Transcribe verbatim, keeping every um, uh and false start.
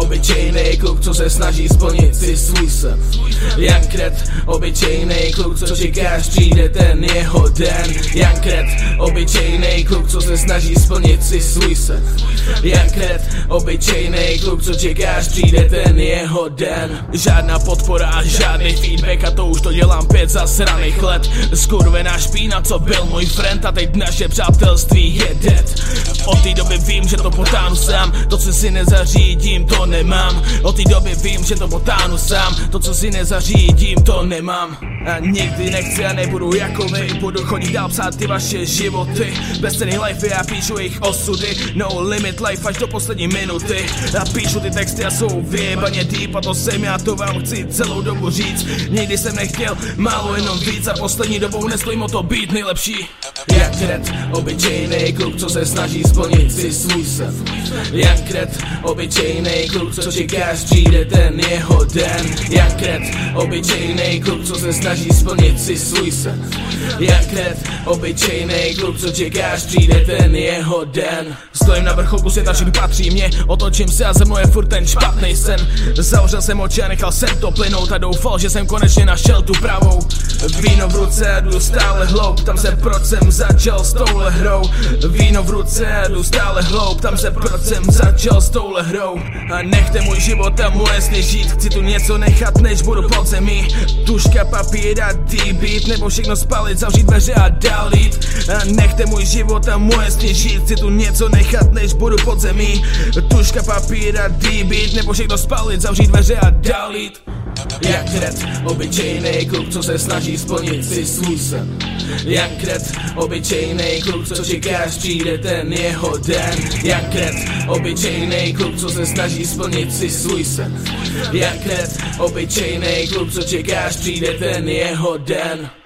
obyčejnej kluk, co se snaží splnit si svůj sen. Jankret, obyčejnej kluk, co čekáš, přijde ten jeho den. Jankret, obyčejnej kluk, co se snaží splnit si svůj sen. Jankret, obyčejnej kluk, co čekáš, přijde ten jeho den. Žádná podpora a žádný feedback, a to už to dělám pět zasraných let. Skurvená špína, co byl můj friend, a teď naše přátelství je dead. Od té doby vím, že to potáhnu sám, to co si nezařídím, to nemám. Od té doby vím, že to potáhnu sám, to co si nezařídím, to nemám. A nikdy nechci a nebudu jako vy, budu chodit dál psát ty vaše životy. Bezcenný life, já píšu jejich osudy, no limit life až do poslední minuty. A píšu ty texty a jsou vyjebaně deep, a to jsem já, to vám chci celou dobu říct. Nikdy jsem nechtěl málo, jenom víc, a poslední dobou nestojím o to být nejlepší. Jankret, obyčejnej kluk, co se snaží splnit si svůj sen. Jankret, obyčejnej kluk, co čekáš, přijde ten jeho den. Jankret, obyčejnej kluk, co se snaží splnit si svůj sen. Jankret, obyčejnej kluk, co čekáš, přijde ten jeho den. Stojím na vrcholku světa, všechny patří mě, otočím se a ze mnou je furt ten špatný sen. Zavřel jsem oči a nechal jsem to plynout a doufal, že jsem konečně našel tu pravou. Víno v ruce a jdu stále hloub, tam se proč jsem začal s touhle hrou. Víno v ruce a jdu stále hloub, tam se proč jsem začal s touhle hrou. A nechte můj život a moje sny žít, chci tu něco nechat, než budu pod zemí. Tužka, papír a beat, nebo všechno spalit, zavřít dveře a dál jít. A nechte můj život a moje sny žít, chci tu něco nechat, než budu pod zemí. Tužka, papír a beat, nebo všechno spalit, zavřít dveře a dál jít. Jankret, obyčejnej kluk, co se snaží splnit si svůj sen. Jankret, obyčejnej kluk, co čekáš, přijde ten jeho den. Jankret, obyčejnej kluk, co se snaží splnit si svůj sen. Jankret, obyčejnej kluk, co čekáš, přijde ten jeho den.